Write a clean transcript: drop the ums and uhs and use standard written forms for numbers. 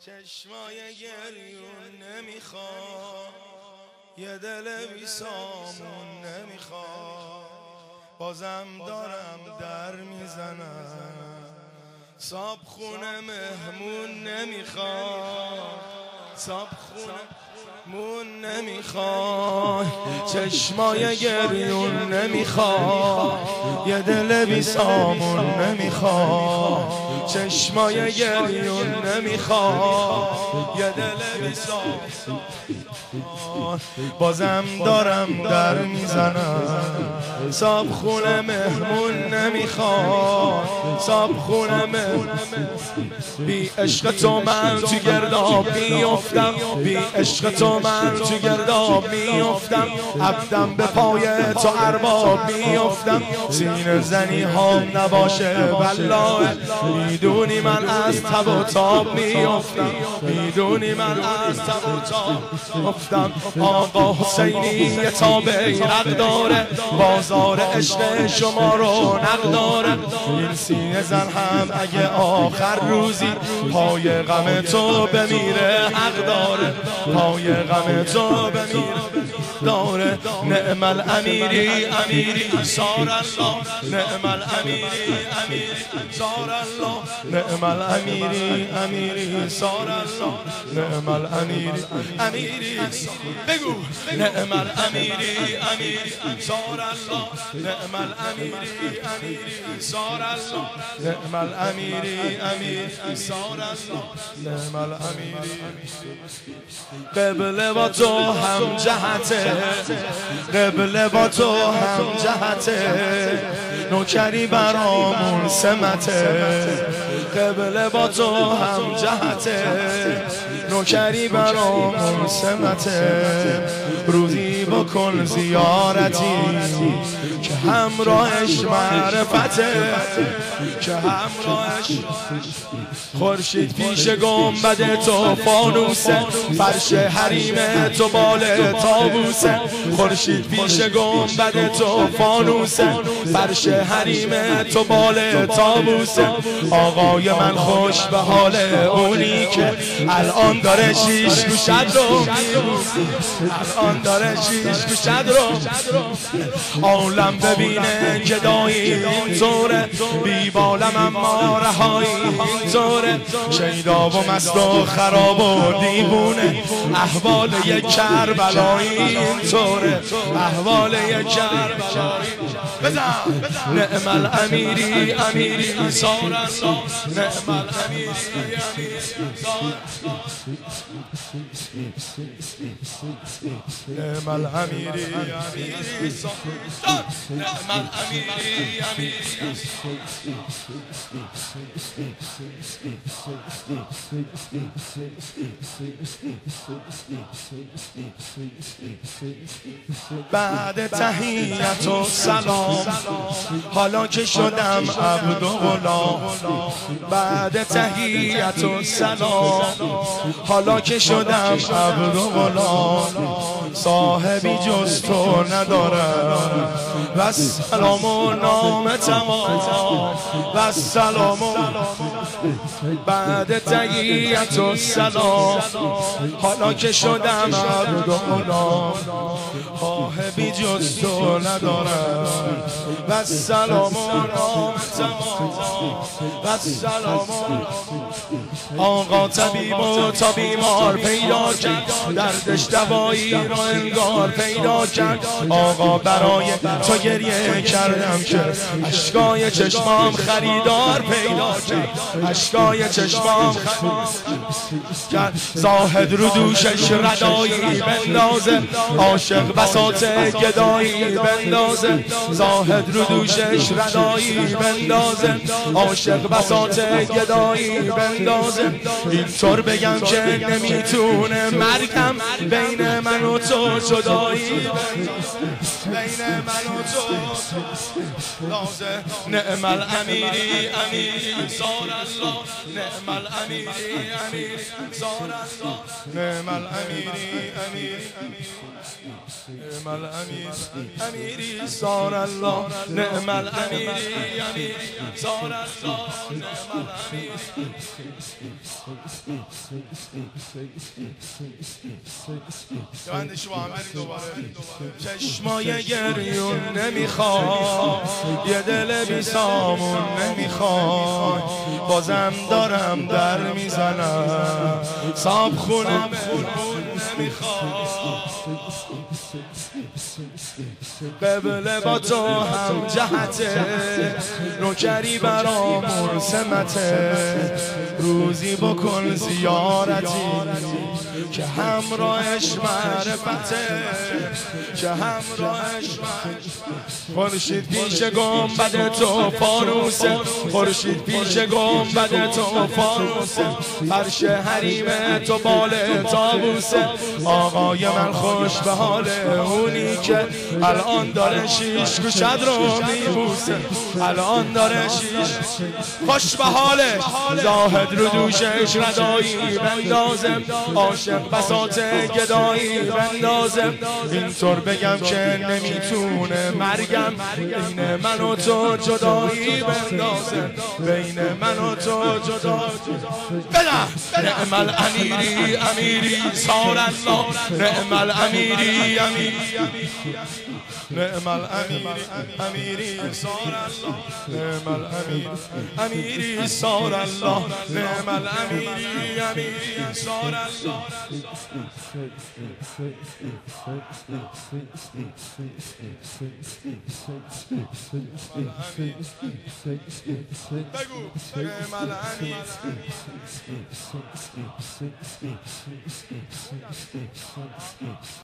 چشمای گریون نمیخواد، یه دل بی سامون نمیخواد، بازم دارم در میزنم، صاحب خونه مهمون نمیخواد، صاحب خونه مون نمیخواد، چشمای گریون نمیخواد، یه دل بی سامون نمیخواد، چشمای گریون نمیخواد، یه دل بی سامون، بازم دارم در میزنم، صاحب خونه مهمون نمیخواد، صاحب خونه مهمون، بی عشق تو من تو گرداب میافتم، بی عشق تو من تو گرداب میافتم، عبدم به پای تو ارباب میافتم، سینه زنی ها نباشه والله، میدونی من از تب و تاب میافتم، میدونی من از تب و تاب افتم. آقا حسینی تا بیرق داره، بازار عشق شما رو نق داره، این سینه زن هم اگه آخر روزی پای غم تو بمیره حق داره، پای غم تو بمیره داره. نعم الامیری امیری سار الله، نعم الامیری امیری سار الله، نعم الامیری امیری سار الله، نعم الامیری امیری بگو، نعم الامیری امیری سار الله، نعم الامیری امیری سار الله، نعم الامیری امیری سار الله، نعم الامیری. قبله با تو هم جهته، قبله با تو هم جهته، نوکری برامون سمته، قبله با تو هم جهته، نوکری برامون سمته، روزی بکن زیارتی که همراهش معرفته، که همراهش خورشید پیش گنبد تو فانوسه، فرش حریم تو بال طاووسه، خورشید پیش گنبد تو فانوسه، فرش حریم تو بال طاووسه. آقای من خوش به حال اونی که الان داره شیش گوشت رو، الان داره شیش گوشت رو، عالم ببینه گدایی اینطوره، بی بالم اما رهایی اینطوره، شیدا و مست و خراب و دیوونه، احوال یک کربلایی اینطوره، احوال یک کربلایی. بزن نعم الامیری امیری سار الله، نعم الامیری امیری سار الله، نعم الامیری امیری سار الله، نعم الامیری امیری. بعد تحیت و سلام حالا که شدم عبد و غلام، بعد تحیت و سلام حالا که شدم عبد و غلام، صاحبی جز تو ندارم و سلام و نام تمام و سلام و بعد تحیت و سلام حالا که شدم عبد و غلام، صاحبی جز تو ندارم و سلام و نام تمام و سلام. آقا طبیب و تا بیمار پیدا کرد، دردش دوایی را انگار پیدا کرد، آقا برای تو گریه کردم که اشکای چشمام خریدار پیدا کرد، اشکای چشمام کرد، زاهد رو دوشش ردایی بندازه، عاشق بساط گدایی بندازه، زاهد رو دوشش ردایی بندازه، عاشق بساط گدایی بندازه، اینطور بگم که نمیتونه مرگم بین من و تو جدایی، بین من و تو لازه. نعم الامیری امیری سار الله، نعم الامیری امیری سار الله، نعم الامیری امیری نعم الامیری امیری سار الله، نعم الامیری امیری سار الله، نعم الامیری بندش با هم بریم دوباره. چشمای گریون نمیخواد، یه دل بی سامون نمیخواد، بازم دارم در میزنم صاحب خونه مهمون نمیخواد. قبله با تو هم جهته، نوکری برامون سمته، روزی بکن زیارتی که همراهش معرفته، که همراهش خورشید پیش گنبد تو فانوسه، خورشید پیش گنبد تو فانوسه، فرش حریم تو بال طاووسه. آقای من خوش به حال اونی که الان داره شیش گوشت رو میبوسه، الان داره شیش خوش به حاله. زاهد رو دوشش ردایی بندازم، عاشق بساط گدایی بندازم، اینطور بگم که نمیتونه مرگم بین من و تو جدایی بندازم، بین من و تو جدا. نعم الامیری امیری صار الله، نعم الامیری امیری، نعم الامیری امیری صار الله، نعم الامیری امیری صار الله، نعم الامیری امیری صار الله. بگو نعم الامیری.